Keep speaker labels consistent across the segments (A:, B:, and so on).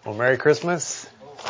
A: Well, Merry Christmas.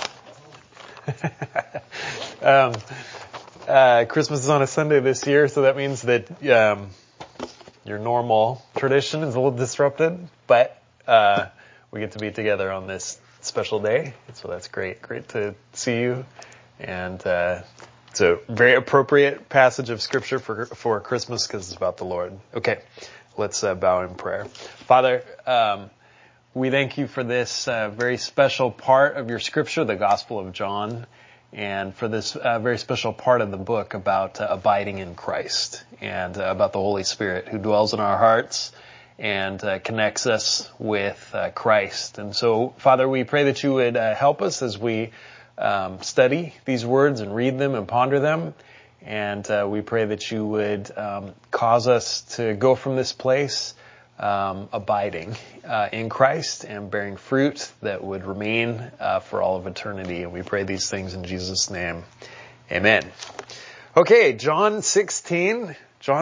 A: Christmas is on a Sunday this year, so that means that your normal tradition is a little disrupted, but we get to be together on this special day, so that's great. Great to see you, and it's a very appropriate passage of Scripture for Christmas because it's about the Lord. Okay, let's bow in prayer. Father, we thank you for this very special part of your Scripture, the Gospel of John, and for this very special part of the book about abiding in Christ and about the Holy Spirit who dwells in our hearts and connects us with Christ. And so, Father, we pray that you would help us as we study these words and read them and ponder them. And we pray that you would cause us to go from this place abiding in Christ and bearing fruit that would remain for all of eternity. And we pray these things in Jesus' name. Amen. Okay, John 16.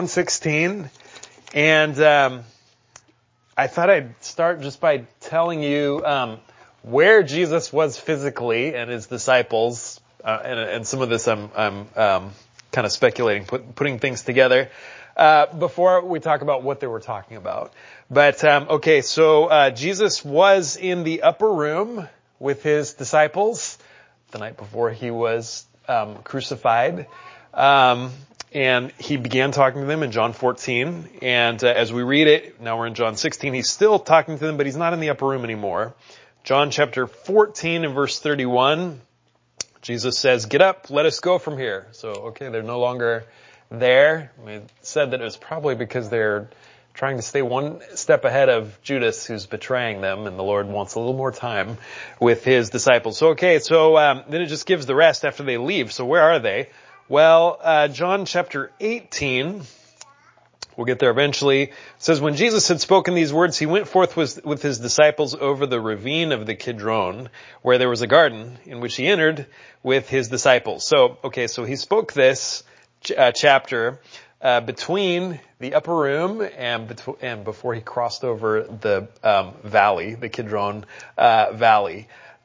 A: And I thought I'd start just by telling you where Jesus was physically and his disciples. And some of this I'm kind of speculating, putting things together. Before we talk about what they were talking about. But, okay, so, Jesus was in the upper room with his disciples the night before he was, crucified. And he began talking to them in John 14. And, as we read it, now we're in John 16, he's still talking to them, but he's not in the upper room anymore. John chapter 14 and verse 31, Jesus says, "Get up, let us go from here." So, okay, they're no longer there. We said that it was probably because they're trying to stay one step ahead of Judas, who's betraying them, and the Lord wants a little more time with his disciples. So, okay, so then it just gives the rest after they leave. So where are they? Well, John chapter 18, we'll get there eventually. It says, "When Jesus had spoken these words, he went forth with his disciples over the ravine of the Kidron, where there was a garden, in which he entered with his disciples." So, okay, so he spoke this chapter between the upper room and before he crossed over the valley, the Kidron Valley.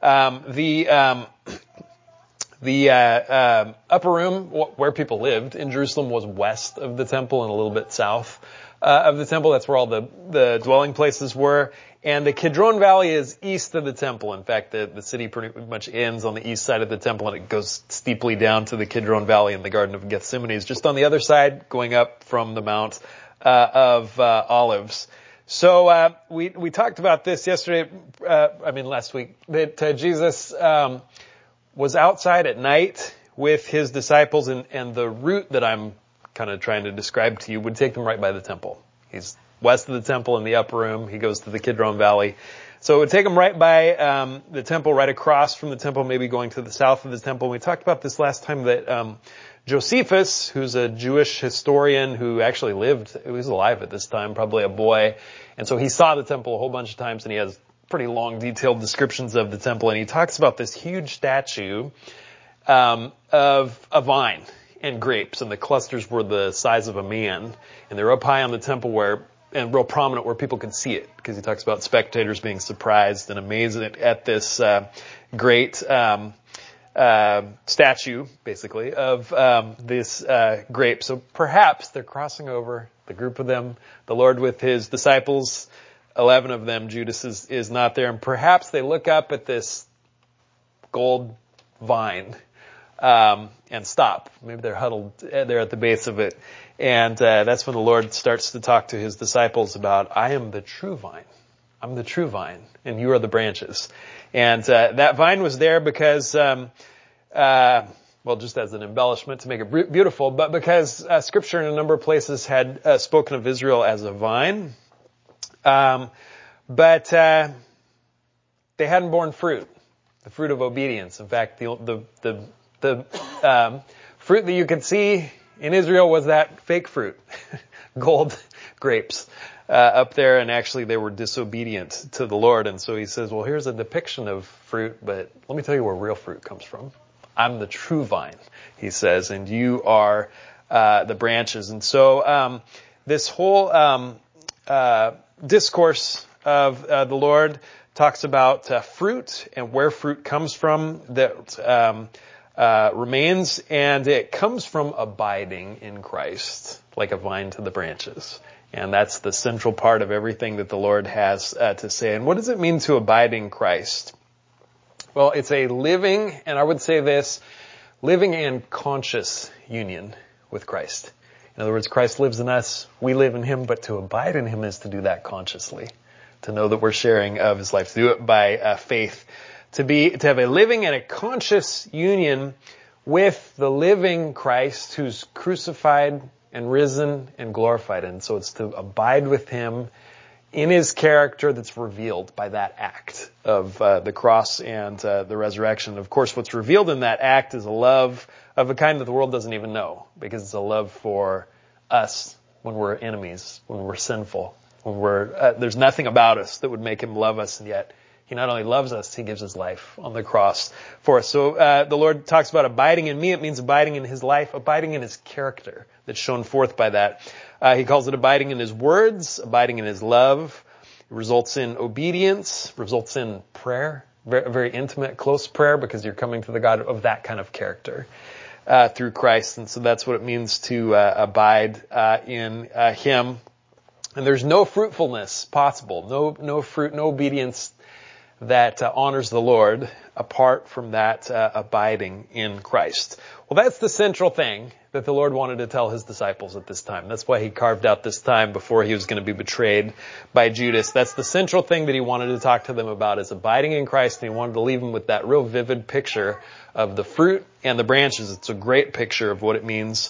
A: The upper room where people lived in Jerusalem was west of the temple and a little bit south of the temple. That's where all the dwelling places were. And the Kidron Valley is east of the temple. In fact, the city pretty much ends on the east side of the temple, and it goes steeply down to the Kidron Valley, and the Garden of Gethsemane is just on the other side, going up from the Mount of Olives. So we talked about this yesterday, last week, that Jesus was outside at night with his disciples, and the route that I'm kind of trying to describe to you would take them right by the temple. He's west of the temple in the upper room. He goes to the Kidron Valley. So it would take him right by the temple, right across from the temple, maybe going to the south of the temple. We talked about this last time that Josephus, who's a Jewish historian who actually lived, he was alive at this time, probably a boy. And so he saw the temple a whole bunch of times, and he has pretty long, detailed descriptions of the temple. And he talks about this huge statue of a vine and grapes, and the clusters were the size of a man. And they're up high on the temple and real prominent where people could see it, because he talks about spectators being surprised and amazed at this great statue, basically, of this grape. So perhaps they're crossing over, the group of them, the Lord with his disciples, 11 of them. Judas is not there, and perhaps they look up at this gold vine and stop. Maybe they're huddled there at the base of it. And that's when the Lord starts to talk to his disciples about, "I am the true vine. I'm the true vine, and you are the branches." And that vine was there because, just as an embellishment to make it beautiful, but because Scripture in a number of places had spoken of Israel as a vine. But they hadn't borne fruit, the fruit of obedience. In fact, the fruit that you could see in Israel was that fake fruit, gold grapes, up there, and actually they were disobedient to the Lord. And so he says, well, here's a depiction of fruit, but let me tell you where real fruit comes from. I'm the true vine, he says, and you are the branches. And so this whole discourse of the Lord talks about fruit and where fruit comes from that remains, and it comes from abiding in Christ, like a vine to the branches. And that's the central part of everything that the Lord has to say. And what does it mean to abide in Christ? Well, it's a living, and I would say this, living in conscious union with Christ. In other words, Christ lives in us, we live in Him, but to abide in Him is to do that consciously. To know that we're sharing of His life, to do it by faith. To have a living and a conscious union with the living Christ who's crucified and risen and glorified. And so it's to abide with Him in His character that's revealed by that act of the cross and the resurrection. Of course, what's revealed in that act is a love of a kind that the world doesn't even know, because it's a love for us when we're enemies, when we're sinful, when there's nothing about us that would make Him love us, and yet He not only loves us, He gives His life on the cross for us. So the Lord talks about abiding in me. It means abiding in His life, abiding in His character that's shown forth by that. He calls it abiding in His words, abiding in His love. It results in obedience, results in prayer, very, very intimate, close prayer, because you're coming to the God of that kind of character through Christ. And so that's what it means to abide in Him. And there's no fruitfulness possible, no fruit, no obedience that honors the Lord apart from that abiding in Christ. Well, that's the central thing that the Lord wanted to tell His disciples at this time. That's why He carved out this time before He was going to be betrayed by Judas. That's the central thing that He wanted to talk to them about, is abiding in Christ, and He wanted to leave them with that real vivid picture of the fruit and the branches. It's a great picture of what it means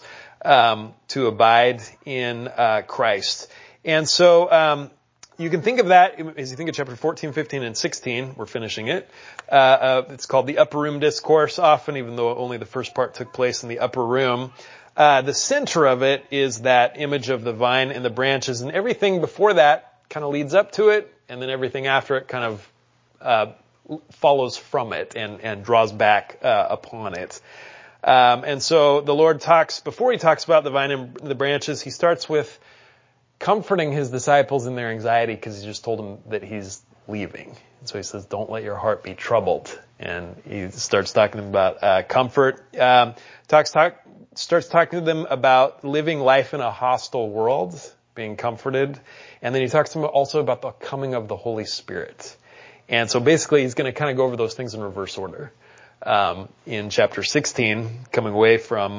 A: to abide in Christ. And so you can think of that as you think of chapter 14, 15, and 16. We're finishing it. It's called the Upper Room Discourse, often, even though only the first part took place in the upper room. The center of it is that image of the vine and the branches, and everything before that kind of leads up to it, and then everything after it kind of follows from it and draws back upon it. And so the Lord before He talks about the vine and the branches, He starts with comforting His disciples in their anxiety, because He just told them that He's leaving. And so He says, don't let your heart be troubled. And He starts talking to them about comfort. Starts talking to them about living life in a hostile world, being comforted. And then He talks to them also about the coming of the Holy Spirit. And so basically He's going to kind of go over those things in reverse order. In chapter 16, coming away from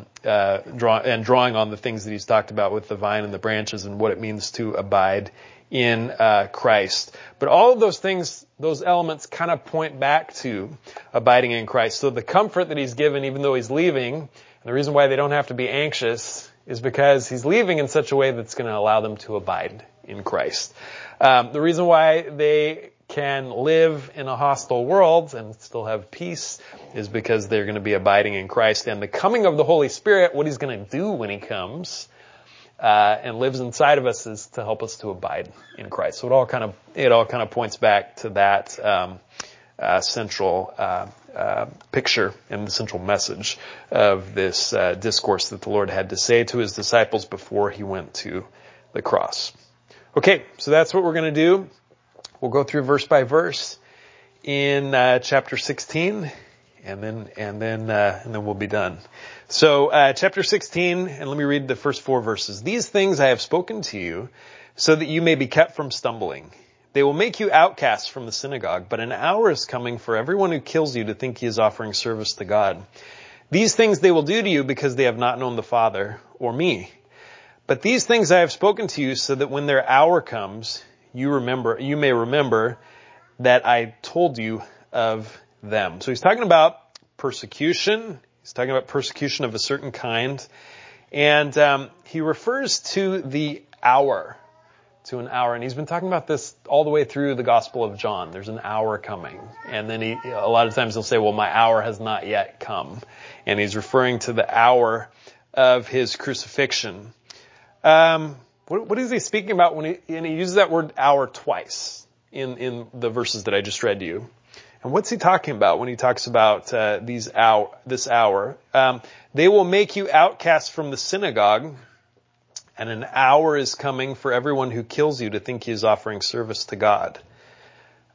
A: drawing on the things that He's talked about with the vine and the branches and what it means to abide in Christ. But all of those things, those elements kind of point back to abiding in Christ. So the comfort that He's given, even though He's leaving, and the reason why they don't have to be anxious is because He's leaving in such a way that's going to allow them to abide in Christ. The reason why they can live in a hostile world and still have peace is because they're going to be abiding in Christ. And the coming of the Holy Spirit, what He's going to do when He comes and lives inside of us, is to help us to abide in Christ. So it all kind of points back to that central picture and the central message of this discourse that the Lord had to say to His disciples before He went to the cross. Okay, so that's what we're going to do. We'll go through verse by verse in chapter 16, and then we'll be done. So chapter 16, and let me read the first 4 verses. These things I have spoken to you, so that you may be kept from stumbling. They will make you outcasts from the synagogue, but an hour is coming for everyone who kills you to think he is offering service to God. These things they will do to you because they have not known the Father or me. But these things I have spoken to you, so that when their hour comes, you may remember that I told you of them. So He's talking about persecution. He's talking about persecution of a certain kind. And He refers to the hour, to an hour. And He's been talking about this all the way through the Gospel of John. There's an hour coming. And then a lot of times He'll say, well, my hour has not yet come. And He's referring to the hour of His crucifixion. What is He speaking about when He uses that word hour twice in the verses that I just read to you? And what's He talking about when He talks about this hour? They will make you outcasts from the synagogue, and an hour is coming for everyone who kills you to think he is offering service to God.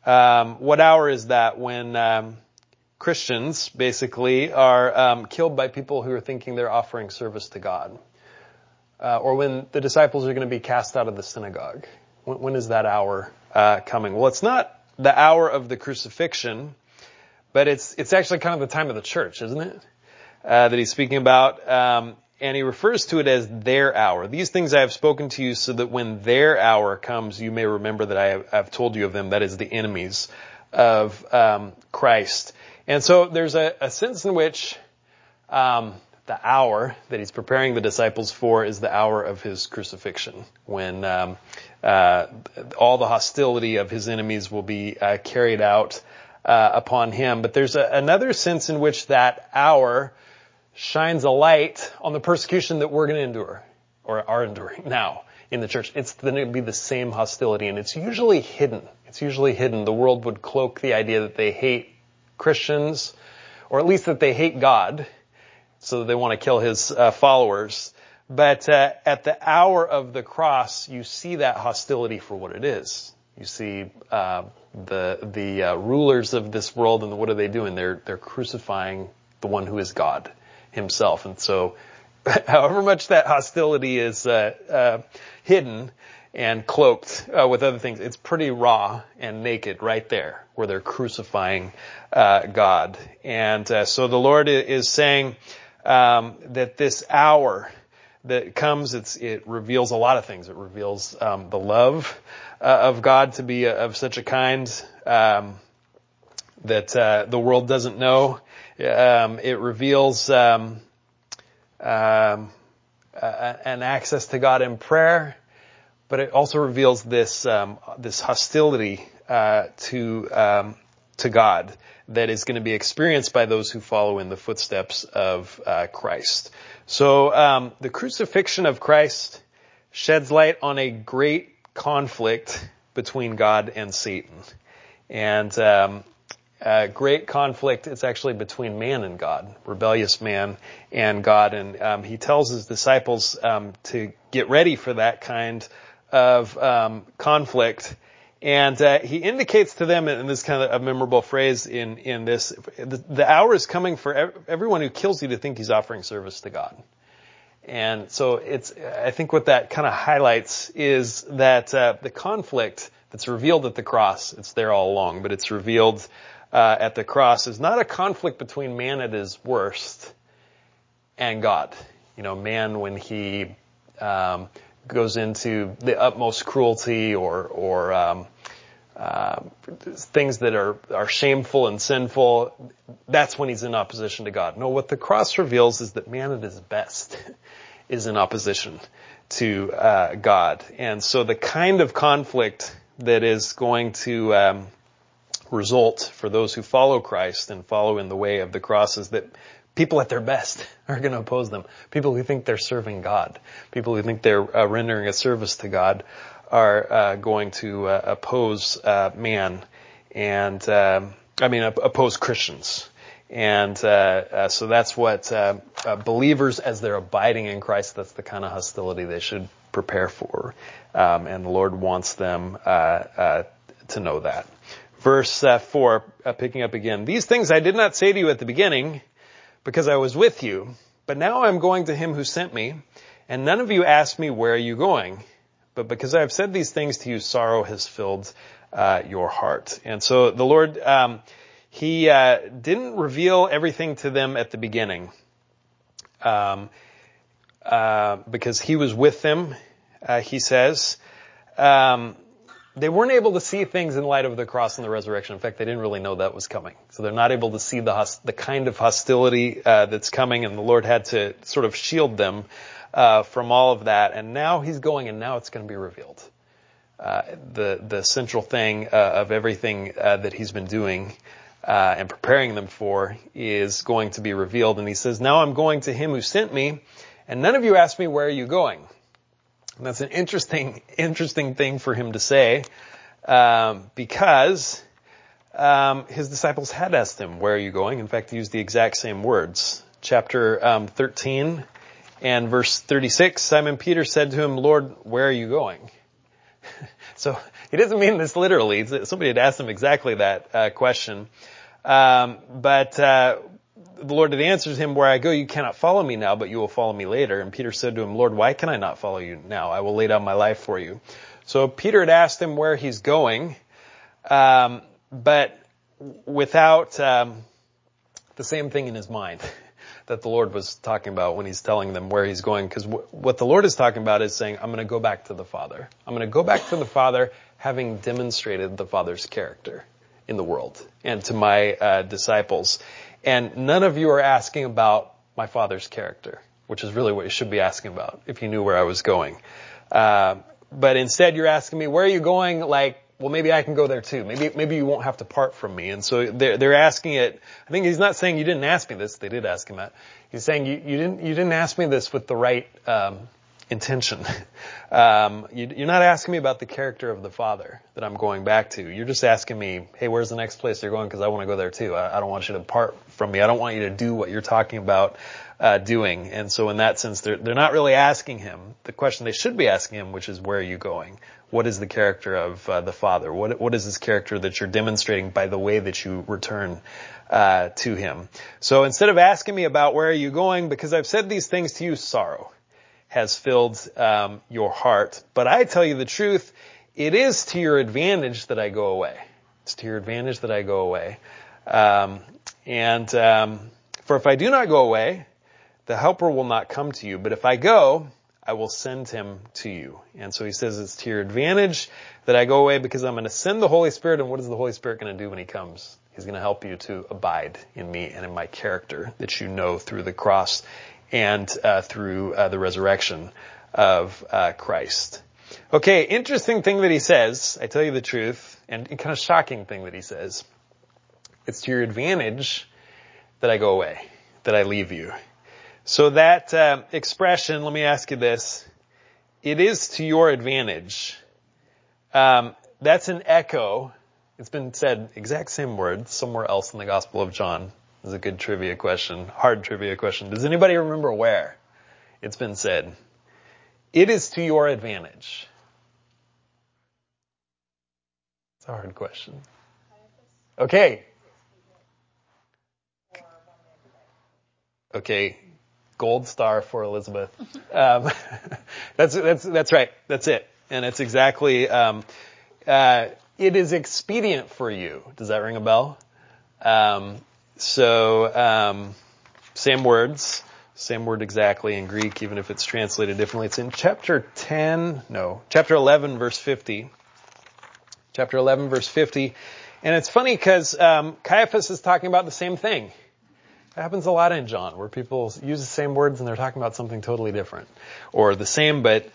A: What hour is that when Christians basically are killed by people who are thinking they're offering service to God? Or when the disciples are going to be cast out of the synagogue? When is that hour coming? Well, it's not the hour of the crucifixion, but it's actually kind of the time of the church, isn't it? That he's speaking about. And he refers to it as their hour. These things I have spoken to you so that when their hour comes, you may remember that I have told you of them. That is the enemies of Christ. And so there's a sense in which the hour that he's preparing the disciples for is the hour of his crucifixion, when all the hostility of his enemies will be carried out upon him. But there's another sense in which that hour shines a light on the persecution that we're going to endure, or are enduring now in the church. It's going to be the same hostility, and it's usually hidden. The world would cloak the idea that they hate Christians, or at least that they hate God, so that they want to kill his followers. But at the hour of the cross, you see that hostility for what it is. You see the rulers of this world, and what are they doing? They're crucifying the one who is God himself. And so however much that hostility is hidden and cloaked with other things, it's pretty raw and naked right there where they're crucifying God. And so the Lord is saying that this hour that comes, it reveals a lot of things. It reveals the love of God to be of such a kind that the world doesn't know. It reveals an access to God in prayer, but it also reveals this hostility to God that is going to be experienced by those who follow in the footsteps of Christ. So the crucifixion of Christ sheds light on a great conflict between God and Satan. And great conflict, it's actually between man and God, rebellious man and God. And he tells his disciples to get ready for that kind of conflict. And he indicates to them, and this is kind of a memorable phrase in this, the hour is coming for everyone who kills you to think he's offering service to God. And so I think what that kind of highlights is that the conflict that's revealed at the cross, it's there all along, but it's revealed at the cross, is not a conflict between man at his worst and God. You know, man when he goes into the utmost cruelty or things that are shameful and sinful, that's when he's in opposition to God. No, what the cross reveals is that man at his best is in opposition to God. And so the kind of conflict that is going to result for those who follow Christ and follow in the way of the cross is that people at their best are going to oppose them. People who think they're serving God, people who think they're rendering a service to God are going to oppose man and oppose Christians. And so that's what believers, as they're abiding in Christ, that's the kind of hostility they should prepare for. And the Lord wants them to know that. Verse 4, picking up again. These things I did not say to you at the beginning, because I was with you. But now I'm going to him who sent me, and none of you asked me, where are you going? But because I have said these things to you, sorrow has filled your heart. And so the Lord, he didn't reveal everything to them at the beginning, because he was with them, he says. They weren't able to see things in light of the cross and the resurrection. In fact, they didn't really know that was coming. So they're not able to see the kind of hostility that's coming, and the Lord had to sort of shield them from all of that. And now he's going, and now it's going to be revealed. The central thing of everything that he's been doing and preparing them for is going to be revealed. And he says, now I'm going to him who sent me, and none of you asked me, where are you going? And that's an interesting thing for him to say, because his disciples had asked him, where are you going? In fact, he used the exact same words. Chapter 13 and verse 36, Simon Peter said to him, Lord, where are you going? So he doesn't mean this literally. Somebody had asked him exactly that question. But the Lord had answered him, where I go, you cannot follow me now, but you will follow me later. And Peter said to him, Lord, why can I not follow you now? I will lay down my life for you. So Peter had asked him where he's going, but without the same thing in his mind that the Lord was talking about when he's telling them where he's going. Because what the Lord is talking about is saying, I'm going to go back to the Father. I'm going to go back to the Father, having demonstrated the Father's character in the world and to my disciples. And none of you are asking about my Father's character, which is really what you should be asking about if you knew where I was going. But instead you're asking me, where are you going? Like, well, maybe I can go there too. Maybe you won't have to part from me. And so they're asking it. I think he's not saying you didn't ask me this. They did ask him that. He's saying you didn't ask me this with the right intention. You're not asking me about the character of the Father that I'm going back to. You're just asking me, hey, where's the next place you're going? Because I want to go there too. I don't want you to part from me. I don't want you to do what you're talking about doing. And so in that sense, they're not really asking him the question they should be asking him, which is, where are you going? What is the character of the Father? What is this character that you're demonstrating by the way that you return to him? So instead of asking me about where are you going, because I've said these things to you, sorrow has filled your heart. But I tell you the truth, it is to your advantage that I go away. It's to your advantage that I go away. For if I do not go away, the Helper will not come to you. But if I go, I will send him to you. And so he says it's to your advantage that I go away, because I'm going to send the Holy Spirit. And what is the Holy Spirit going to do when he comes? He's going to help you to abide in me and in my character that you know through the cross and through the resurrection of Christ. Okay, interesting thing that he says, I tell you the truth, and kind of shocking thing that he says. It's to your advantage that I go away, that I leave you. So that expression, let me ask you this. It is to your advantage. That's an echo. It's been said, exact same word, somewhere else in the Gospel of John. This is a good trivia question, hard trivia question. Does anybody remember where it's been said? It is to your advantage. It's a hard question. Okay. Okay. Gold star for Elizabeth. That's right. That's it. And it's exactly, it is expedient for you. Does that ring a bell? Same words, same word exactly in Greek, even if it's translated differently. It's in chapter 11, verse 50. Chapter 11, verse 50. And it's funny because Caiaphas is talking about the same thing. It happens a lot in John, where people use the same words and they're talking about something totally different. Or the same, but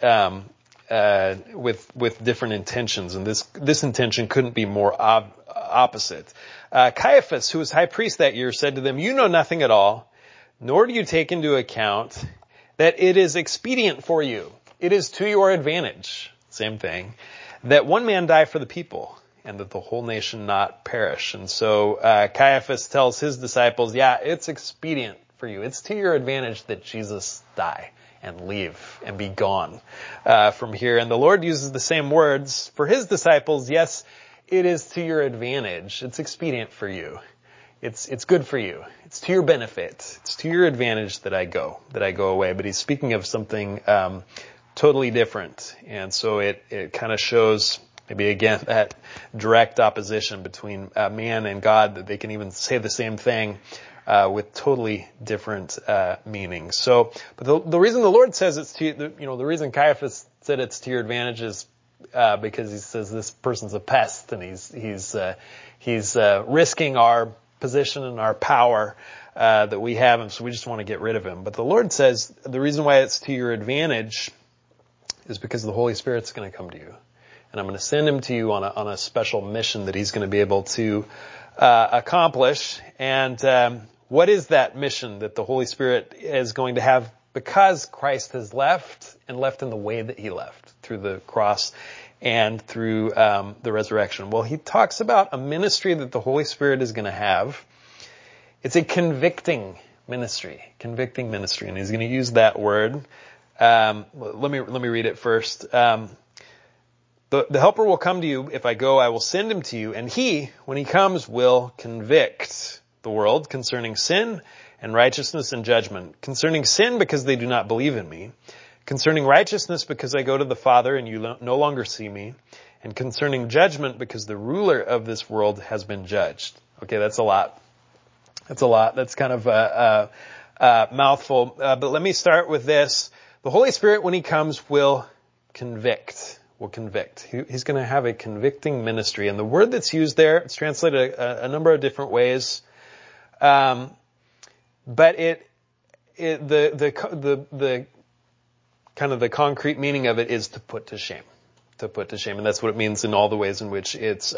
A: with different intentions. And this intention couldn't be more opposite. Caiaphas, who was high priest that year, said to them, you know nothing at all, nor do you take into account that it is expedient for you. It is to your advantage, same thing, that one man die for the people, and that the whole nation not perish. And so Caiaphas tells his disciples, yeah, it's expedient for you. It's to your advantage that Jesus die and leave and be gone from here. And the Lord uses the same words for his disciples. Yes, it is to your advantage. It's expedient for you. It's good for you. It's to your benefit. It's to your advantage that I go away. But he's speaking of something totally different. And so it kind of shows, maybe again, that direct opposition between man and God, that they can even say the same thing with totally different meanings. So, but the reason the Lord says it's to, the reason Caiaphas said it's to your advantage is because he says this person's a pest, and he's risking our position and our power that we have, and so we just want to get rid of him. But the Lord says the reason why it's to your advantage is because the Holy Spirit's going to come to you. And I'm going to send him to you on a special mission that he's going to be able to accomplish. And what is that mission that the Holy Spirit is going to have because Christ has left, and left in the way that he left, through the cross and through the resurrection? Well, he talks about a ministry that the Holy Spirit is going to have. It's a convicting ministry, and he's going to use that word. Let me read it first. The Helper will come to you. If I go, I will send him to you. And he, when he comes, will convict the world concerning sin and righteousness and judgment. Concerning sin, because they do not believe in me. Concerning righteousness, because I go to the Father and you no longer see me. And concerning judgment, because the ruler of this world has been judged. Okay, that's a lot. That's a lot. That's kind of a mouthful. But let me start with this. The Holy Spirit, when he comes, will convict. He's going to have a convicting ministry. And the word that's used there, it's translated a number of different ways. But the kind of the concrete meaning of it is to put to shame. To put to shame. And that's what it means in all the ways in which it's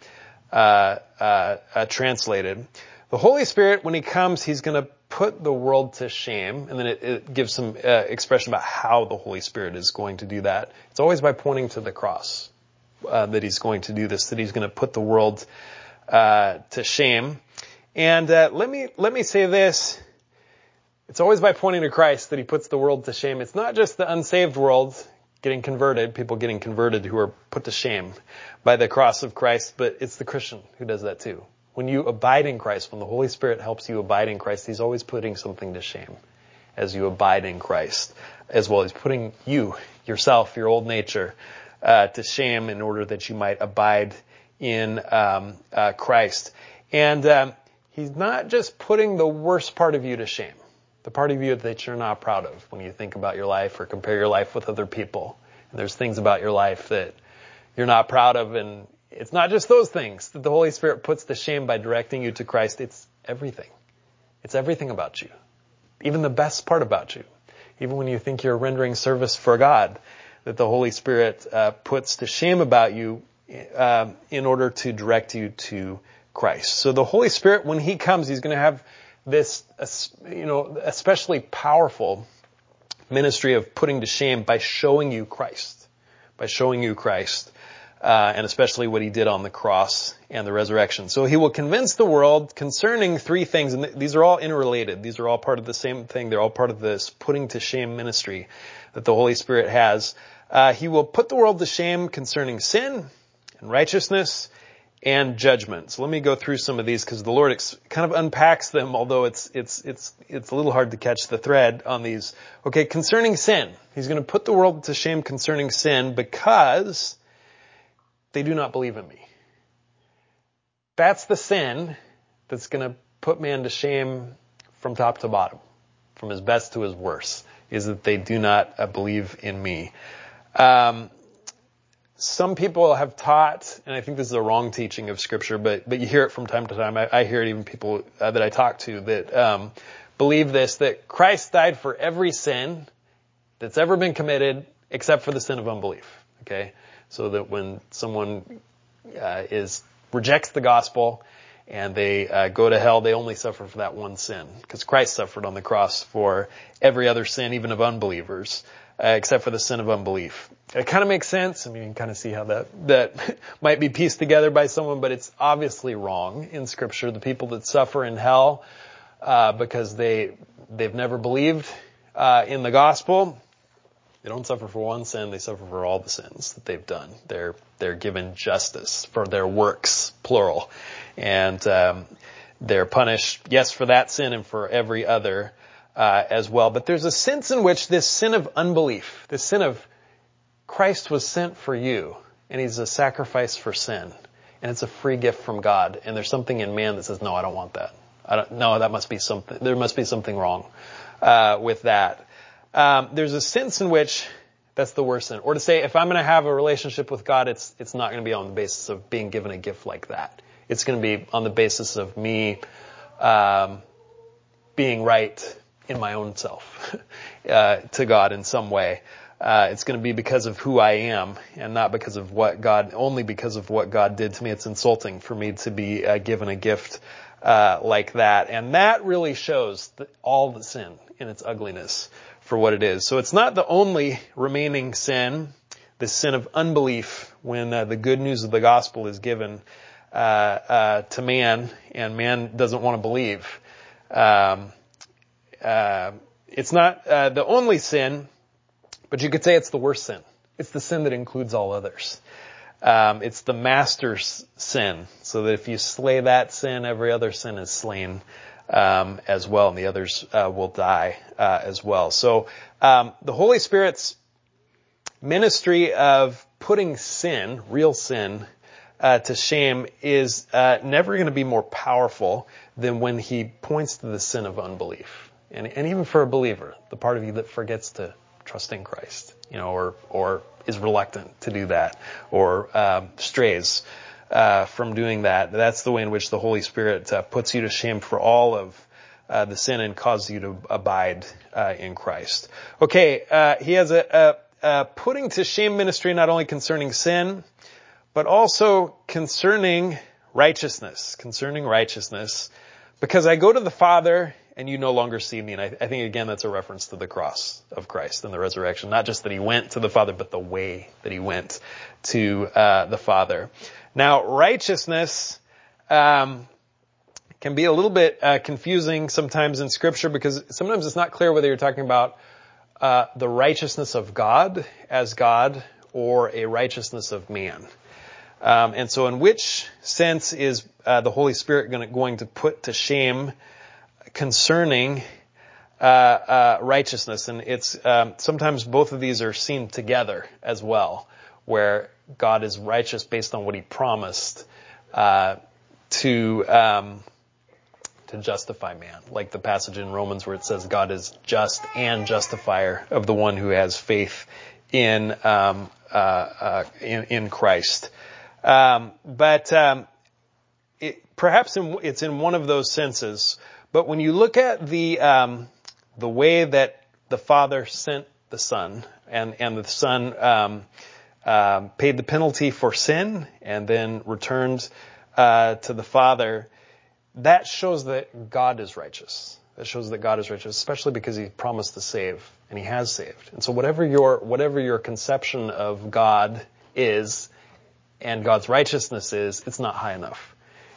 A: translated. The Holy Spirit, when he comes, he's going to put the world to shame. And then it gives some expression about how the Holy Spirit is going to do that. It's always by pointing to the cross that he's going to do this, that he's going to put the world to shame. And let me say this. It's always by pointing to Christ that he puts the world to shame. It's not just the unsaved world getting converted, people getting converted who are put to shame by the cross of Christ, but it's the Christian who does that too. When you abide in Christ, when the Holy Spirit helps you abide in Christ, he's always putting something to shame as you abide in Christ, as well as putting yourself, your old nature, to shame in order that you might abide in Christ. And he's not just putting the worst part of you to shame, the part of you that you're not proud of when you think about your life or compare your life with other people. And there's things about your life that you're not proud of, and it's not just those things that the Holy Spirit puts to shame by directing you to Christ. It's everything. It's everything about you. Even the best part about you. Even when you think you're rendering service for God, that the Holy Spirit puts to shame about you in order to direct you to Christ. So the Holy Spirit, when he comes, he's going to have this, especially powerful ministry of putting to shame by showing you Christ. By showing you Christ. And especially what he did on the cross and the resurrection. So he will convince the world concerning three things, and these are all interrelated. These are all part of the same thing. They're all part of this putting to shame ministry that the Holy Spirit has. He will put the world to shame concerning sin and righteousness and judgment. So let me go through some of these because the Lord kind of unpacks them, although it's a little hard to catch the thread on these. Okay, concerning sin. He's going to put the world to shame concerning sin because they do not believe in me. That's the sin that's going to put man to shame from top to bottom, from his best to his worst, is that they do not believe in me. Some people have taught, and I think this is a wrong teaching of Scripture, but you hear it from time to time. I hear it even people that I talk to that believe this, that Christ died for every sin that's ever been committed except for the sin of unbelief. Okay? So that when someone rejects the gospel and they go to hell, they only suffer for that one sin. Because Christ suffered on the cross for every other sin, even of unbelievers, except for the sin of unbelief. It kind of makes sense. I mean, you can kind of see how that might be pieced together by someone, but it's obviously wrong in Scripture. The people that suffer in hell because they've never believed in the gospel, they don't suffer for one sin, they suffer for all the sins that they've done. They're given justice for their works, plural. And they're punished, yes, for that sin and for every other as well. But there's a sense in which this sin of unbelief, this sin of Christ was sent for you, and he's a sacrifice for sin. And it's a free gift from God. And there's something in man that says, no, I don't want that. That must be something, there must be something wrong with that. There's a sense in which that's the worst sin. Or to say, if I'm going to have a relationship with God, it's not going to be on the basis of being given a gift like that. It's going to be on the basis of me being right in my own self to God in some way. It's going to be because of who I am and not because of only because of what God did to me. It's insulting for me to be given a gift like that. And that really shows all the sin in its ugliness for what it is. So it's not the only remaining sin, the sin of unbelief, when the good news of the gospel is given to man and man doesn't want to believe. It's not the only sin, but you could say it's the worst sin. It's the sin that includes all others. It's the master's sin, so that if you slay that sin, every other sin is slain as well, and the others will die as well. So the Holy Spirit's ministry of putting sin, real sin, to shame is never going to be more powerful than when he points to the sin of unbelief. And even for a believer, the part of you that forgets to trust in Christ, or is reluctant to do that, or strays from doing that. That's the way in which the Holy Spirit puts you to shame for all of the sin and causes you to abide in Christ. Okay, he has a putting to shame ministry not only concerning sin, but also concerning righteousness. Because I go to the Father and you no longer see me. And I think, again, that's a reference to the cross of Christ and the resurrection. Not just that he went to the Father, but the way that he went to the Father. Now, righteousness can be a little bit confusing sometimes in Scripture, because sometimes it's not clear whether you're talking about the righteousness of God as God or a righteousness of man. And so in which sense is the Holy Spirit going to put to shame concerning righteousness? And it's sometimes both of these are seen together as well, where God is righteous based on what he promised to justify man, like the passage in Romans where it says God is just and justifier of the one who has faith in Christ. Perhaps it's in one of those senses. But when you look at the way that the Father sent the Son, and the Son paid the penalty for sin and then returned to the Father, that shows that God is righteous. Especially because he promised to save, and he has saved. And so whatever your conception of God is and God's righteousness is, it's not high enough.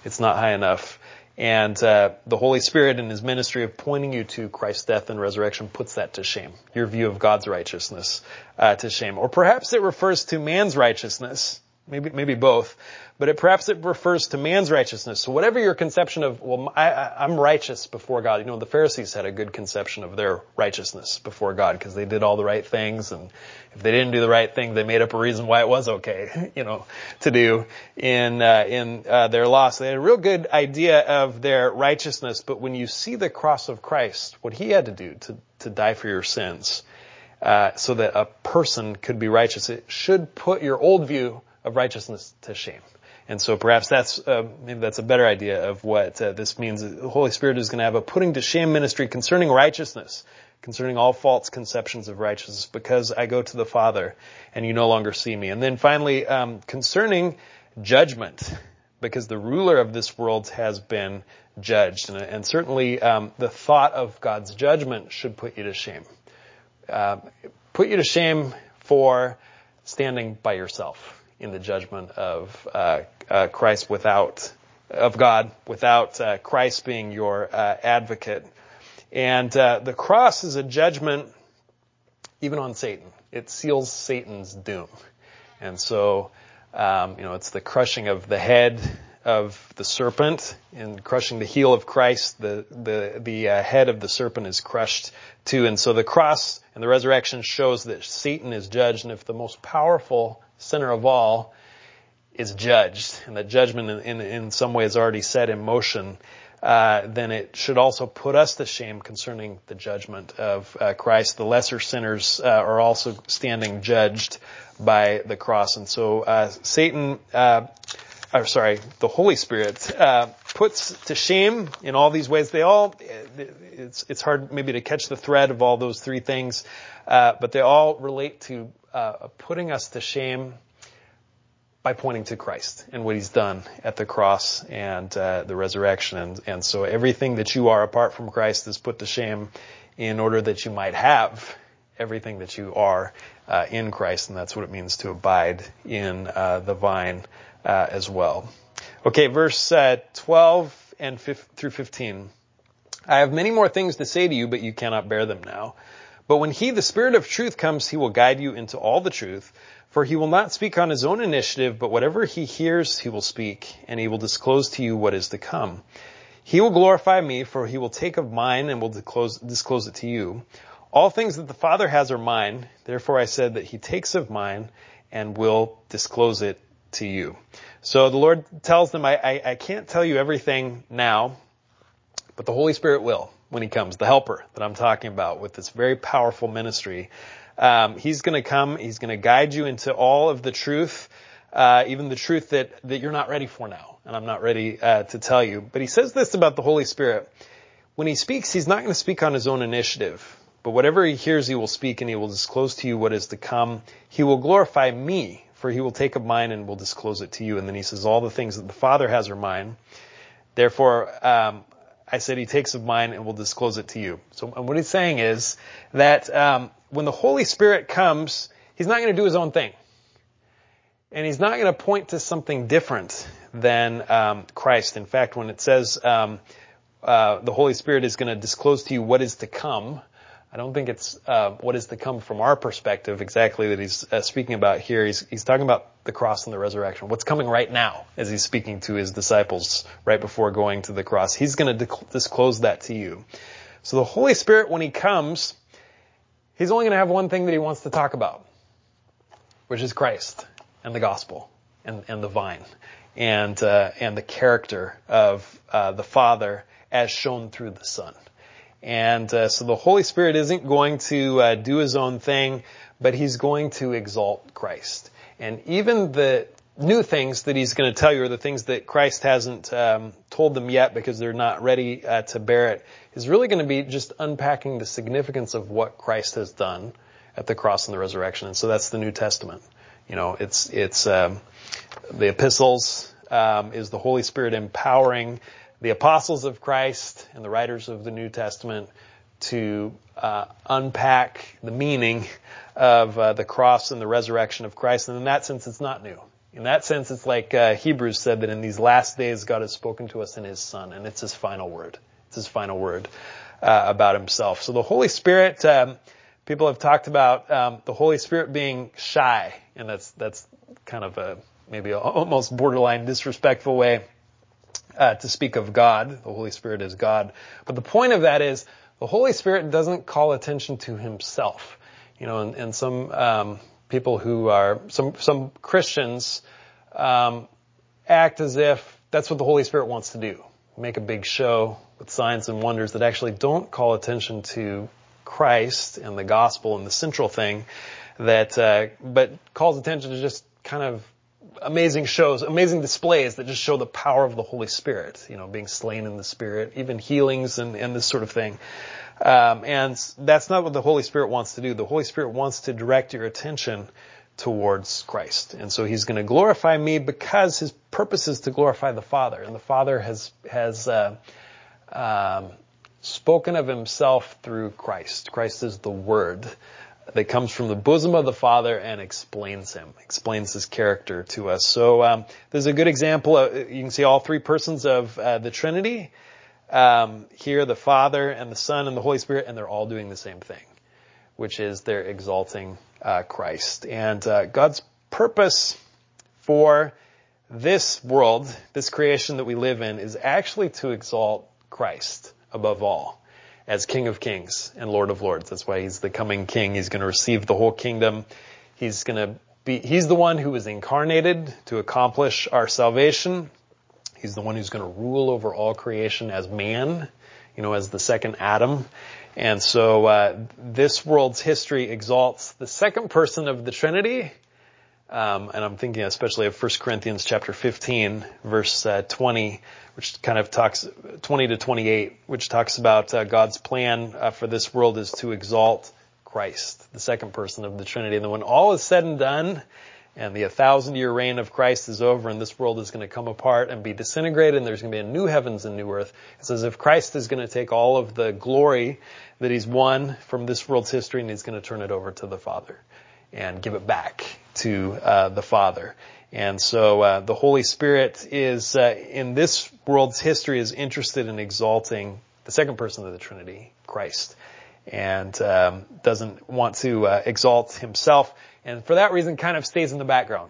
A: And the Holy Spirit in his ministry of pointing you to Christ's death and resurrection puts that to shame. Your view of God's righteousness to shame. Or perhaps it refers to man's righteousness. Maybe both. But perhaps it refers to man's righteousness. So whatever your conception of, I'm righteous before God. The Pharisees had a good conception of their righteousness before God because they did all the right things. And if they didn't do the right thing, they made up a reason why it was okay, to do in their law. So they had a real good idea of their righteousness. But when you see the cross of Christ, what he had to do to die for your sins, so that a person could be righteous, it should put your old view of righteousness to shame. And so perhaps maybe that's a better idea of what this means. The Holy Spirit is going to have a putting to shame ministry concerning righteousness, concerning all false conceptions of righteousness, because I go to the Father and you no longer see me. And then finally, concerning judgment, because the ruler of this world has been judged. And certainly the thought of God's judgment should put you to shame. Put you to shame for standing by yourself in the judgment of Christ of God, without Christ being your advocate. And the cross is a judgment even on Satan. It seals Satan's doom. And so, it's the crushing of the head of the serpent and crushing the heel of Christ. The head of the serpent is crushed too. And so the cross and the resurrection shows that Satan is judged. And if the most powerful sinner of all is judged, and that judgment in some ways already set in motion, then it should also put us to shame concerning the judgment of Christ. The lesser sinners are also standing judged by the cross. And so the Holy Spirit puts to shame in all these ways. It's hard maybe to catch the thread of all those three things, but they all relate to putting us to shame by pointing to Christ and what he's done at the cross and the resurrection. And so everything that you are apart from Christ is put to shame in order that you might have everything that you are in Christ. And that's what it means to abide in the vine as well. Okay, verse 12 through 15. I have many more things to say to you, but you cannot bear them now. But when he, the Spirit of truth, comes, he will guide you into all the truth. For he will not speak on his own initiative, but whatever he hears, he will speak, and he will disclose to you what is to come. He will glorify me, for he will take of mine and will disclose it to you. All things that the Father has are mine. Therefore I said that he takes of mine and will disclose it to you. So the Lord tells them, I can't tell you everything now, but the Holy Spirit will when he comes, the helper that I'm talking about with this very powerful ministry. He's going to come. He's going to guide you into all of the truth, even the truth that you're not ready for now. And I'm not ready to tell you. But he says this about the Holy Spirit. When he speaks, he's not going to speak on his own initiative. But whatever he hears, he will speak, and he will disclose to you what is to come. He will glorify me, for he will take of mine and will disclose it to you. And then he says, all the things that the Father has are mine. Therefore, I said he takes of mine and will disclose it to you. So what he's saying is that when the Holy Spirit comes, he's not going to do his own thing. And he's not going to point to something different than Christ. In fact, when it says the Holy Spirit is going to disclose to you what is to come, I don't think it's what is to come from our perspective exactly that he's speaking about here. He's talking about the cross and the resurrection. What's coming right now as he's speaking to his disciples right before going to the cross. He's going to disclose that to you. So the Holy Spirit, when he comes, he's only going to have one thing that he wants to talk about, which is Christ and the gospel and the vine and the character of the Father as shown through the Son. And so the Holy Spirit isn't going to do his own thing, but he's going to exalt Christ. And even the new things that he's going to tell you, or the things that Christ hasn't told them yet because they're not ready to bear it, is really going to be just unpacking the significance of what Christ has done at the cross and the resurrection. And so that's the New Testament. You know, it's the epistles, is the Holy Spirit empowering the apostles of Christ and the writers of the New Testament to unpack the meaning of the cross and the resurrection of Christ. And in that sense, it's not new. In that sense, it's like Hebrews said that in these last days, God has spoken to us in his Son, and it's his final word. It's his final word about himself. So the Holy Spirit, people have talked about the Holy Spirit being shy, and that's kind of a maybe almost borderline disrespectful way to speak of God. The Holy Spirit is God. But the point of that is the Holy Spirit doesn't call attention to himself. You know, and some people who are, some Christians act as if that's what the Holy Spirit wants to do. Make a big show with signs and wonders that actually don't call attention to Christ and the gospel and the central thing that, but calls attention to just kind of amazing shows, amazing displays that just show the power of the Holy Spirit, you know, being slain in the Spirit, even healings and this sort of thing. And that's not what the Holy Spirit wants to do. The Holy Spirit wants to direct your attention towards Christ. And so he's going to glorify me because his purpose is to glorify the Father. And the Father has spoken of himself through Christ. Christ is the Word that comes from the bosom of the Father and explains him, explains his character to us. So there's a good example. You can see all three persons of the Trinity. Here, the Father and the Son and the Holy Spirit, and they're all doing the same thing, which is they're exalting Christ. And God's purpose for this world, this creation that we live in, is actually to exalt Christ above all, as King of Kings and Lord of Lords. That's why he's the coming King. He's going to receive the whole kingdom. He's the one who was incarnated to accomplish our salvation. He's the one who's going to rule over all creation as man, you know, as the second Adam. And so this world's history exalts the second person of the Trinity. And I'm thinking especially of 1 Corinthians chapter 15, verse 20, which kind of talks 20 to 28, which talks about God's plan for this world is to exalt Christ, the second person of the Trinity. And then when all is said and done, and the 1,000-year reign of Christ is over, and this world is going to come apart and be disintegrated, and there's going to be a new heavens and new earth. It's as if Christ is going to take all of the glory that he's won from this world's history, and he's going to turn it over to the Father and give it back to the Father. And so the Holy Spirit is, in this world's history, is interested in exalting the second person of the Trinity, Christ. and doesn't want to exalt himself, and for that reason kind of stays in the background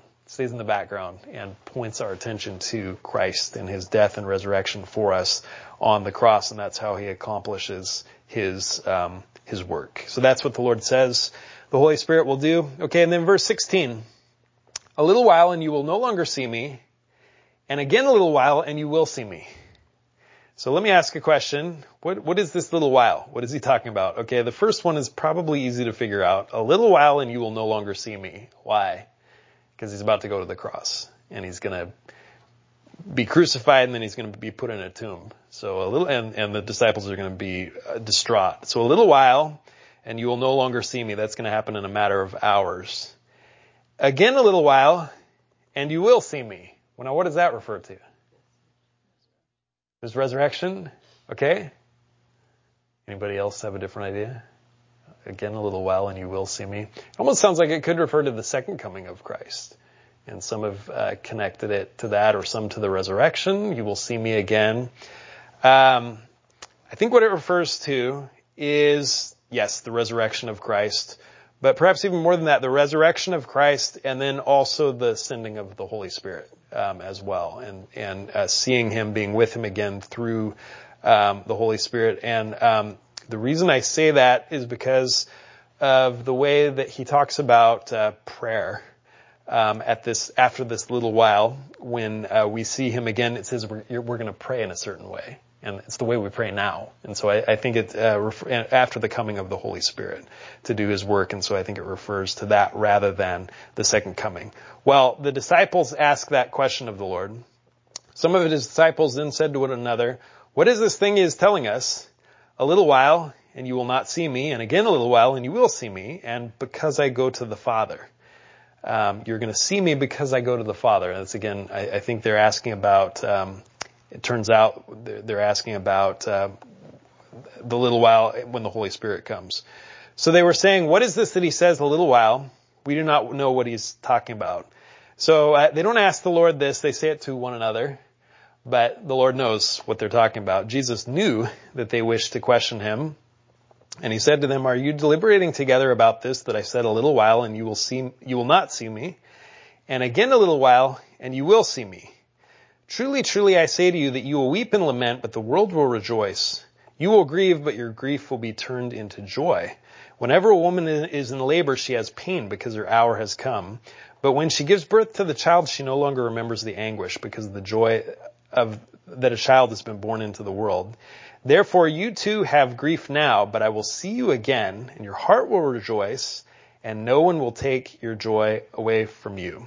A: and points our attention to Christ and his death and resurrection for us on the cross, and that's how he accomplishes his work. So that's what the Lord says the Holy Spirit will do. Okay, and then verse 16, a little while and you will no longer see me, and again a little while and you will see me. So let me ask a question. What is this little while? What is he talking about? Okay, the first one is probably easy to figure out. A little while and you will no longer see me. Why? Because he's about to go to the cross, and he's going to be crucified, and then he's going to be put in a tomb. So a little, and the disciples are going to be distraught. So a little while, and you will no longer see me. That's going to happen in a matter of hours. Again, a little while, and you will see me. Well, now what does that refer to? There's resurrection. Okay. Anybody else have a different idea? Again, a little while and you will see me. It almost sounds like it could refer to the second coming of Christ. And some have connected it to that, or some to the resurrection. You will see me again. I think what it refers to is, yes, the resurrection of Christ, but perhaps even more than that, the resurrection of Christ, and then also the sending of the Holy Spirit as well, and seeing him, being with him again through the Holy Spirit. And the reason I say that is because of the way that he talks about prayer after this little while. When we see him again, it says we're going to pray in a certain way, and it's the way we pray now. And so I think it after the coming of the Holy Spirit to do his work, and so I think it refers to that rather than the second coming. Well, the disciples asked that question of the Lord. Some of his disciples then said to one another, "What is this thing he is telling us? A little while, and you will not see me, and again a little while, and you will see me, and because I go to the Father." You're going to see me because I go to the Father. And that's, again, I think they're asking about, it turns out they're asking about the little while when the Holy Spirit comes. So they were saying, what is this that he says, a little while? We do not know what he's talking about. So they don't ask the Lord this, they say it to one another. But the Lord knows what they're talking about. Jesus knew that they wished to question him. And he said to them, "Are you deliberating together about this, that I said a little while and you will not see me? And again a little while and you will see me. Truly, truly, I say to you that you will weep and lament, but the world will rejoice. You will grieve, but your grief will be turned into joy. Whenever a woman is in labor, she has pain because her hour has come. But when she gives birth to the child, she no longer remembers the anguish because of the joy that a child has been born into the world. Therefore you too have grief now, but I will see you again, and your heart will rejoice, and no one will take your joy away from you."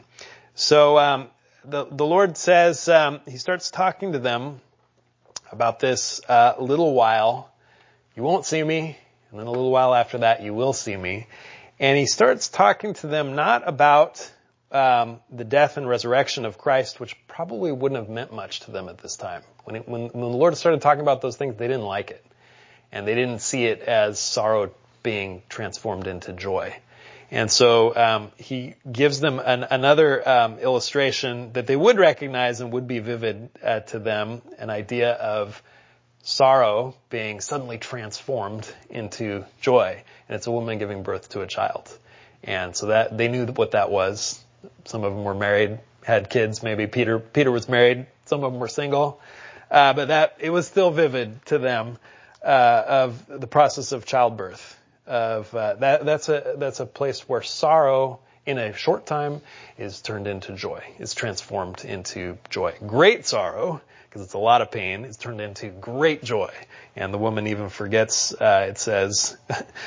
A: So the Lord says, he starts talking to them about this little while. You won't see me, and then a little while after that you will see me. And he starts talking to them not about the death and resurrection of Christ, which probably wouldn't have meant much to them at this time. When the Lord started talking about those things, they didn't like it. And they didn't see it as sorrow being transformed into joy. And so he gives them another illustration that they would recognize and would be vivid to them, an idea of sorrow being suddenly transformed into joy. And it's a woman giving birth to a child. And so that they knew what that was. Some of them were married, had kids. Maybe Peter was married. Some of them were single. But it was still vivid to them, of the process of childbirth. That's a place where sorrow in a short time is turned into joy. It's transformed into joy. Great sorrow, because it's a lot of pain, is turned into great joy. And the woman even forgets, it says,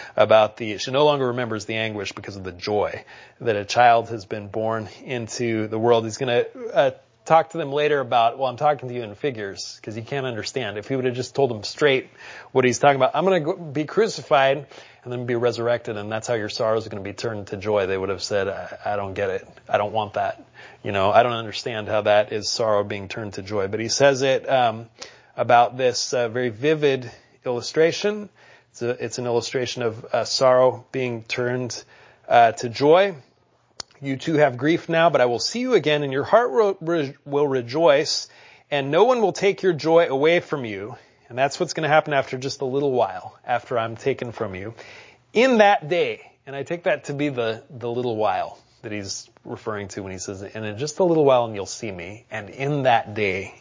A: she no longer remembers the anguish because of the joy that a child has been born into the world. He's going to talk to them later about, well, I'm talking to you in figures, because you can't understand. If he would have just told them straight what he's talking about, I'm going to be crucified and then be resurrected, and that's how your sorrows are going to be turned to joy, they would have said, I don't get it. I don't want that. I don't understand how that is sorrow being turned to joy. But he says it about this very vivid illustration. It's an illustration of sorrow being turned to joy. You too have grief now, but I will see you again, and your heart will rejoice, and no one will take your joy away from you. And that's what's going to happen after just a little while, after I'm taken from you. In that day, and I take that to be the little while that he's referring to when he says, and in just a little while and you'll see me. And in that day,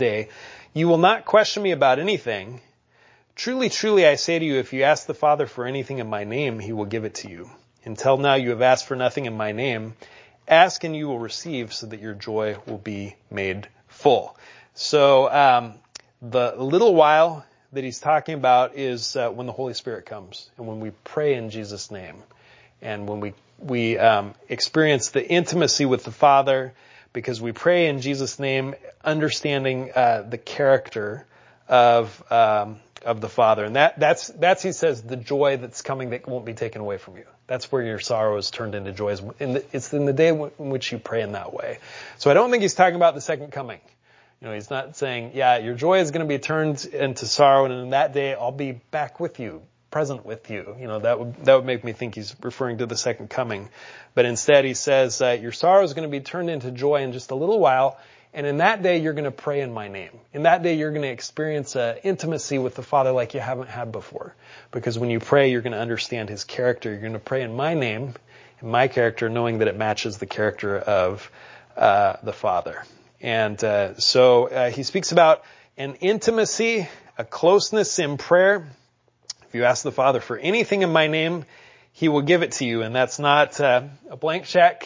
A: you will not question me about anything. Truly, truly, I say to you, if you ask the Father for anything in my name, he will give it to you. Until now, you have asked for nothing in my name. Ask and you will receive so that your joy will be made full. So, the little while that he's talking about is when the Holy Spirit comes and when we pray in Jesus' name and when we experience the intimacy with the Father because we pray in Jesus' name, understanding the character of the Father. And that's he says, the joy that's coming that won't be taken away from you. That's where your sorrow is turned into joy. It's in the day in which you pray in that way. So I don't think he's talking about the second coming. He's not saying, your joy is going to be turned into sorrow, and in that day I'll be back with you, present with you. That would make me think he's referring to the second coming. But instead he says, your sorrow is going to be turned into joy in just a little while, and in that day you're going to pray in my name. In that day you're going to experience intimacy with the Father like you haven't had before. Because when you pray, you're going to understand his character. You're going to pray in my name, in my character, knowing that it matches the character of the Father. And so he speaks about an intimacy, a closeness in prayer. If you ask the Father for anything in my name, he will give it to you. And that's not a blank check.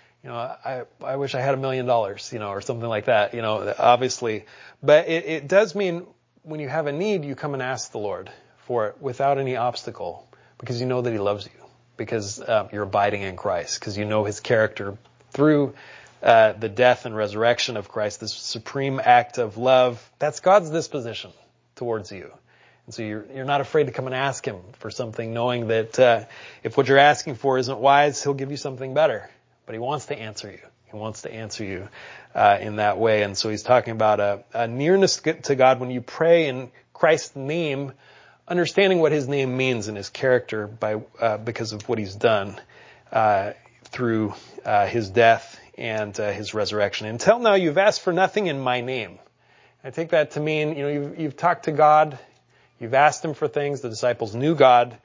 A: I wish I had $1 million, or something like that, obviously. But it does mean when you have a need, you come and ask the Lord for it without any obstacle because you know that he loves you, because you're abiding in Christ, because you know his character through the death and resurrection of Christ, this supreme act of love. That's God's disposition towards you. And so you're not afraid to come and ask him for something, knowing that if what you're asking for isn't wise, he'll give you something better. But he wants to answer you. He wants to answer you in that way. And so he's talking about a nearness to God when you pray in Christ's name, understanding what his name means and his character because of what he's done through his death and his resurrection. Until now, you've asked for nothing in my name. I take that to mean, you've talked to God, you've asked him for things. The disciples knew God,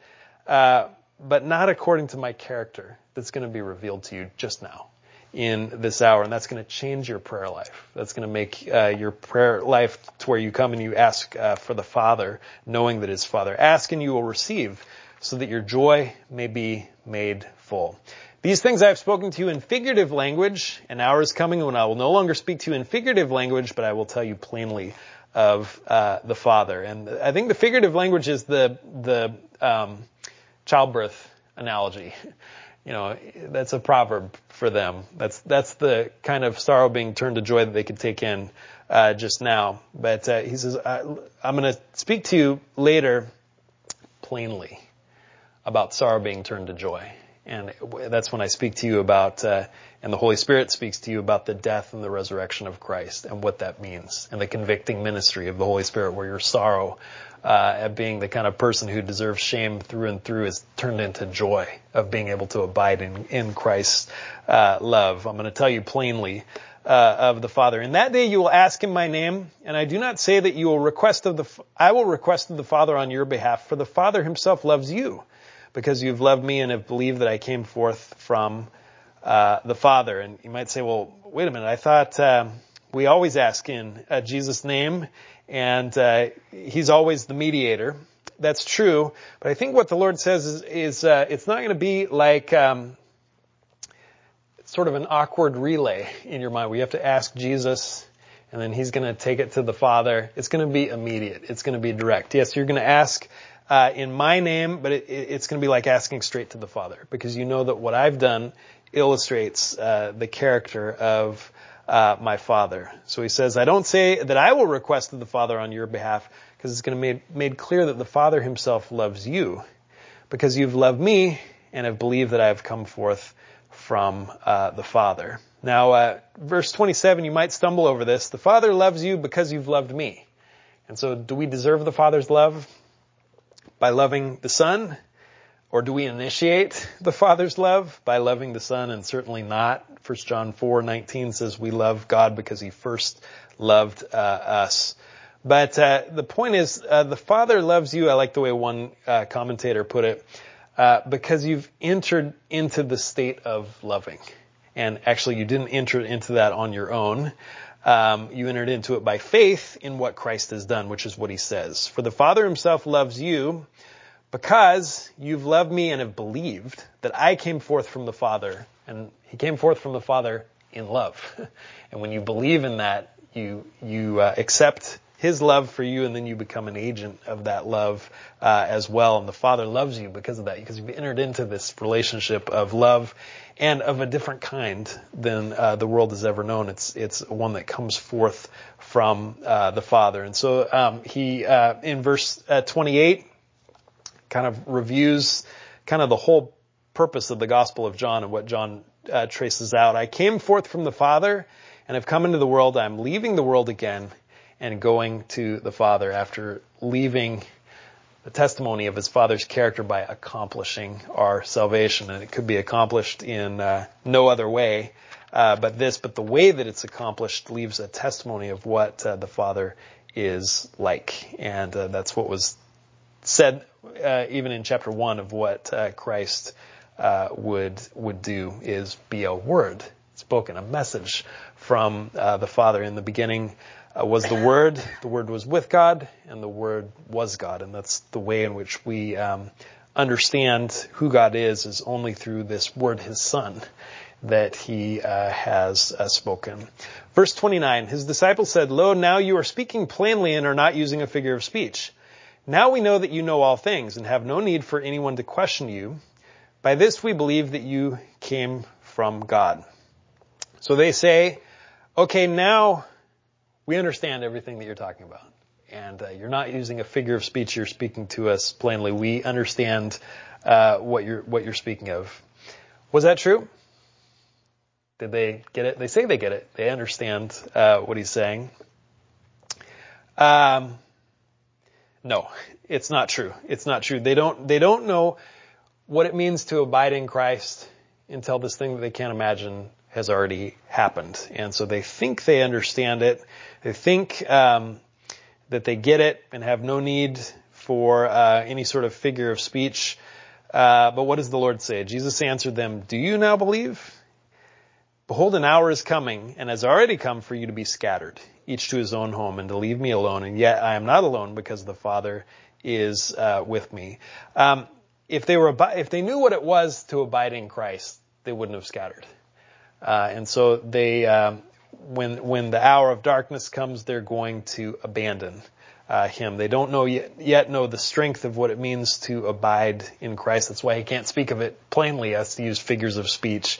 A: but not according to my character that's going to be revealed to you just now in this hour. And that's going to change your prayer life. That's going to make your prayer life to where you come and you ask for the Father, knowing that his Father. Ask and you will receive so that your joy may be made full. These things I have spoken to you in figurative language. An hour is coming when I will no longer speak to you in figurative language, but I will tell you plainly of the Father. And I think the figurative language is the childbirth analogy. That's a proverb for them. That's the kind of sorrow being turned to joy that they could take in just now. But he says, I'm going to speak to you later plainly about sorrow being turned to joy. And that's when I speak to you about, and the Holy Spirit speaks to you about the death and the resurrection of Christ and what that means, and the convicting ministry of the Holy Spirit, where your sorrow at being the kind of person who deserves shame through and through is turned into joy of being able to abide in Christ's love. I'm going to tell you plainly of the Father. In that day you will ask in my name, and I do not say that you will request I will request of the Father on your behalf, for the Father himself loves you, because you've loved me and have believed that I came forth from the Father. And you might say, well, wait a minute, I thought we always ask in Jesus' name, and he's always the mediator. That's true, but I think what the Lord says is it's not going to be like sort of an awkward relay in your mind where you have to ask Jesus, and then he's going to take it to the Father. It's going to be immediate. It's going to be direct. Yes, you're going to ask in my name, but it's going to be like asking straight to the Father, because you know that what I've done illustrates the character of my Father. So he says, I don't say that I will request of the Father on your behalf, because it's going to be made clear that the Father himself loves you, because you've loved me and have believed that I have come forth from the Father. Now, verse 27, you might stumble over this. The Father loves you because you've loved me. And so do we deserve the Father's love by loving the Son? Or do we initiate the Father's love by loving the Son? And certainly not. 1 John 4:19 says we love God because he first loved us. But the point is, the Father loves you. I like the way one commentator put it, because you've entered into the state of loving. And actually, you didn't enter into that on your own. You entered into it by faith in what Christ has done, which is what he says. For the Father himself loves you because you've loved me and have believed that I came forth from the Father. And he came forth from the Father in love. And when you believe in that, you accept his love for you, and then you become an agent of that love as well. And the Father loves you because of that, because you've entered into this relationship of love and of a different kind than the world has ever known. It's one that comes forth from the Father. And so he, in verse 28, kind of reviews kind of the whole purpose of the Gospel of John and what John traces out. I came forth from the Father and have come into the world. I'm leaving the world again and going to the Father, after leaving the testimony of his Father's character by accomplishing our salvation. And it could be accomplished in no other way but the way that it's accomplished leaves a testimony of what the Father is like. And that's what was said even in chapter 1 of what Christ would do, is be a word spoken, a message from the Father. In the beginning was the Word was with God, and the Word was God. And that's the way in which we understand who God is only through this Word, his Son, that he has spoken. Verse 29, his disciples said, Lo, now you are speaking plainly and are not using a figure of speech. Now we know that you know all things and have no need for anyone to question you. By this we believe that you came from God. So they say, okay, now we understand everything that you're talking about. And you're not using a figure of speech. You're speaking to us plainly. We understand what you're speaking of. Was that true? Did they get it? They say they get it. They understand what he's saying. No, it's not true. It's not true. They don't know what it means to abide in Christ until this thing that they can't imagine has already happened. And so they think they understand it. They think that they get it and have no need for any sort of figure of speech. But what does the Lord say? Jesus answered them, do you now believe? Behold, an hour is coming and has already come for you to be scattered, each to his own home, and to leave me alone. And yet I am not alone, because the Father is with me. If they knew what it was to abide in Christ, they wouldn't have scattered. And so they, when the hour of darkness comes, they're going to abandon him. They don't yet know the strength of what it means to abide in Christ. That's why he can't speak of it plainly. He has to use figures of speech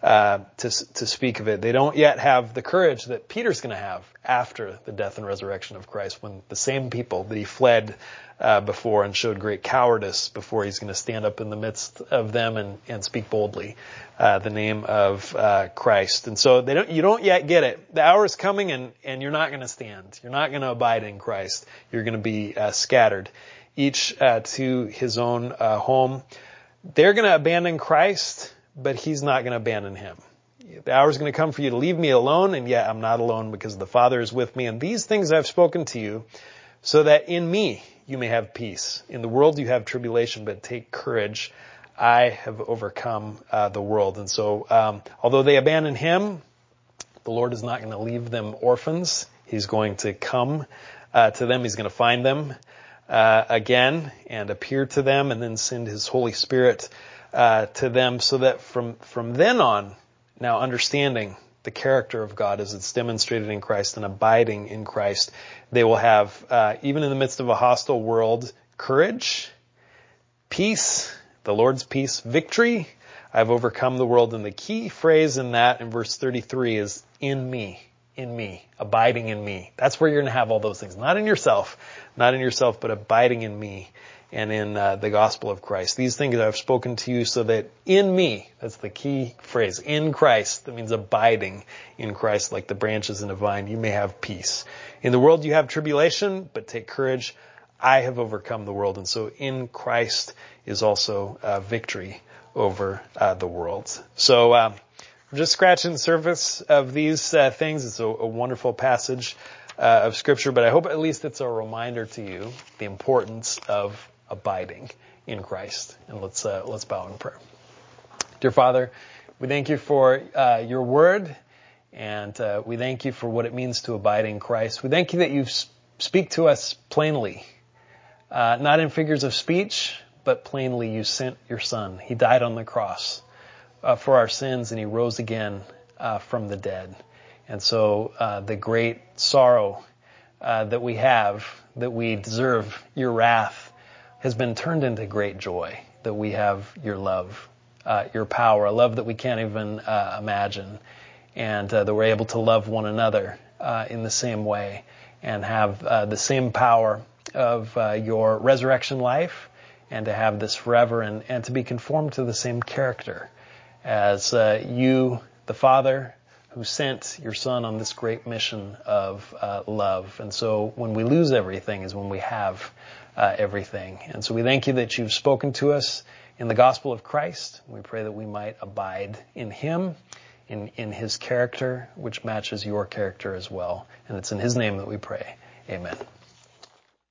A: to speak of it. They don't yet have the courage that Peter's going to have after the death and resurrection of Christ, when the same people that he fled before and showed great cowardice before, he's going to stand up in the midst of them and speak boldly the name of Christ. And so you don't yet get it. The hour is coming, and you're not going to stand. You're not going to abide in Christ. You're going to be scattered, each to his own home. They're going to abandon Christ, but he's not going to abandon him. The hour is going to come for you to leave me alone, and yet I'm not alone, because the Father is with me. And these things I've spoken to you, so that in me you may have peace. In the world you have tribulation, but take courage. I have overcome the world. And so, although they abandon him, the Lord is not going to leave them orphans. He's going to come to them. He's going to find them again and appear to them, and then send his Holy Spirit to them, so that from then on, now understanding the character of God as it's demonstrated in Christ and abiding in Christ, they will have, even in the midst of a hostile world, courage, peace, the Lord's peace, victory. I've overcome the world. And the key phrase in that, in verse 33, is in me, abiding in me. That's where you're going to have all those things. Not in yourself, but abiding in me and in the gospel of Christ. These things I've spoken to you, so that in me, that's the key phrase, in Christ, that means abiding in Christ, like the branches in a vine, you may have peace. In the world you have tribulation, but take courage. I have overcome the world. And so in Christ is also victory over the world. So we're just scratching the surface of these things. It's a wonderful passage of Scripture, but I hope at least it's a reminder to you the importance of abiding in Christ. And let's bow in prayer. Dear Father, we thank you for your word, and we thank you for what it means to abide in Christ. We thank you that you speak to us plainly, not in figures of speech, but plainly you sent your Son. He died on the cross for our sins, and he rose again from the dead. And so the great sorrow that we have, that we deserve your wrath, has been turned into great joy, that we have your love, your power, a love that we can't even imagine, and that we're able to love one another in the same way and have the same power of your resurrection life, and to have this forever, and to be conformed to the same character as you, the Father, who sent your Son on this great mission of love. And so when we lose everything is when we have everything. And so we thank you that you've spoken to us in the gospel of Christ. We pray that we might abide in him, in his character, which matches your character as well. And it's in his name that we pray. Amen.